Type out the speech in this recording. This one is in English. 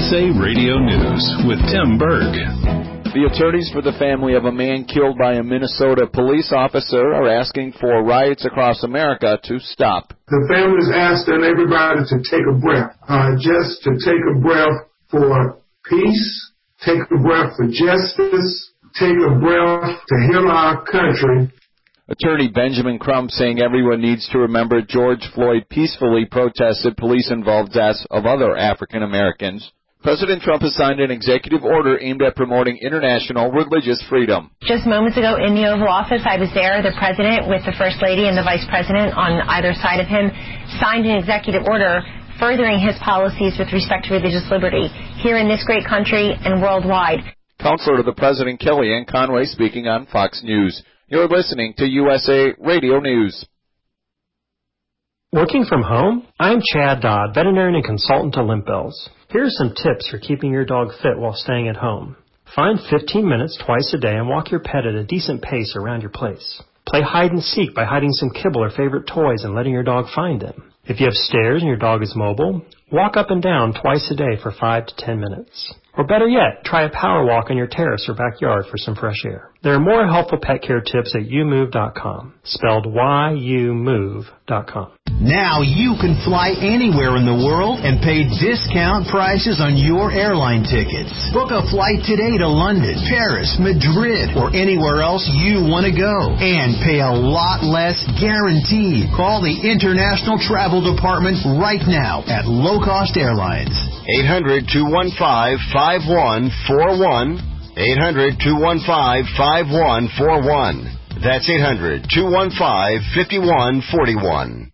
USA Radio News with Tim Berg. The attorneys for the family of a man killed by a Minnesota police officer are asking for riots across America to stop. The family's asking everybody to take a breath, just to take a breath for peace, take a breath for justice, take a breath to heal our country. Attorney Benjamin Crump saying everyone needs to remember George Floyd peacefully protested police-involved deaths of other African Americans. President Trump has signed an executive order aimed at promoting international religious freedom. Just moments ago in the Oval Office, I was there. The president with the First Lady and the Vice President on either side of him signed an executive order furthering his policies with respect to religious liberty here in this great country and worldwide. Counselor to the President Kellyanne Conway speaking on Fox News. You're listening to USA Radio News. Working from home? I'm Chad Dodd, veterinarian and consultant to Limp Bills. Here are some tips for keeping your dog fit while staying at home. Find 15 minutes twice a day and walk your pet at a decent pace around your place. Play hide and seek by hiding some kibble or favorite toys and letting your dog find them. If you have stairs and your dog is mobile, walk up and down twice a day for 5 to 10 minutes. Or better yet, try a power walk on your terrace or backyard for some fresh air. There are more helpful pet care tips at youmove.com, spelled YOUMOVE.com. Now you can fly anywhere in the world and pay discount prices on your airline tickets. Book a flight today to London, Paris, Madrid, or anywhere else you want to go. And pay a lot less guaranteed. Call the International Travel Department right now at Low Cost Airlines. 800-215-5141. 800-215-5141. That's 800-215-5141.